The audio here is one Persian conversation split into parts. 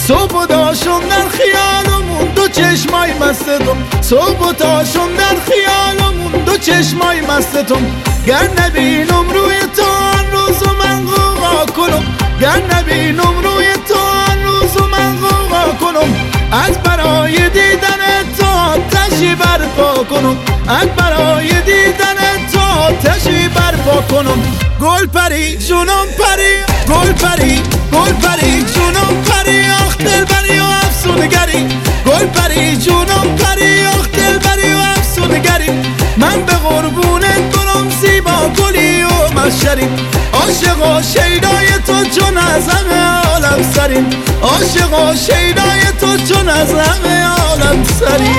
صبح و داشم در خیالمون دو چشمای مستتم، صبح و داشم در خیالمون دو چشمای مستتم. گر نبینم روی تو آن روزو من غوغا کنم، گر نبینم روی تو آن روزو من غوغا کنم. از برای دیدن تو آتشی برپا کنم، از برای دیدن تو آتشی برپا کنم. گل پری جونم پری، گل پری، گل پری جونم پری، آخ دلبری و افسونگری. گل پری جونم پری، آخ دلبری و افسونگری. من به قربونت برم زیبا گلی و مشری. عاشق و شیدای تو چون از همه عالم سریم، عاشق و شیدای تو چون از همه عالم سریم.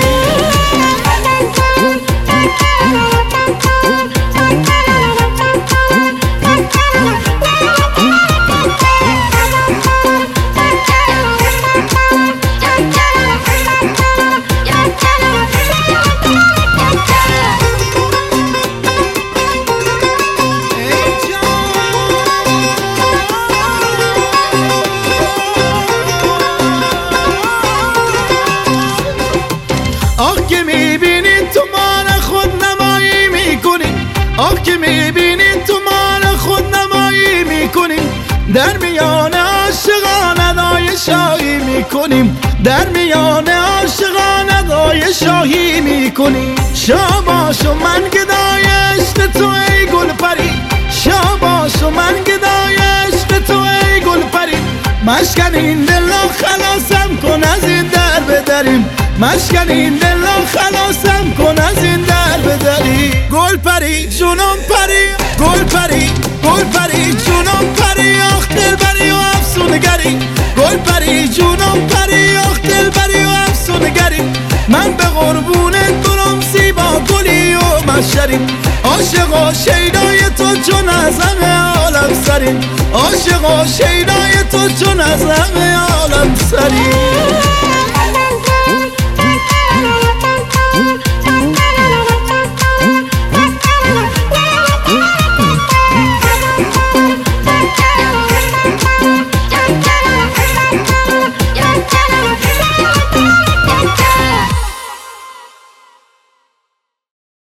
آخ که میبینی تو ما خود نمایی میکنی، آخ که میبینی تو ما خود نمایی میکنیم. در میان عاشقان ادای شاهی میکنیم، در میان عاشقان ادای شاهی میکنیم. شاباش و من گدای عشق تو ای گل پری، شاباش و من گدای عشق تو ای گل پری. مشکن این دل را خلاصم کن از این در بدریم، مشکن این دل را خلاصم کن از این در بدریم. گل پری جونم پری، گل پری، گل پری جونم پری، آخ دلبری و افسونگری. گل پری جونم پری، آخ دلبری و افسونگری. من به قربونت برم زیبا گلی و مشری. عاشق و شیدای تو چون از همه عالم سریم، عاشق و شیدای تو چون از همه عالم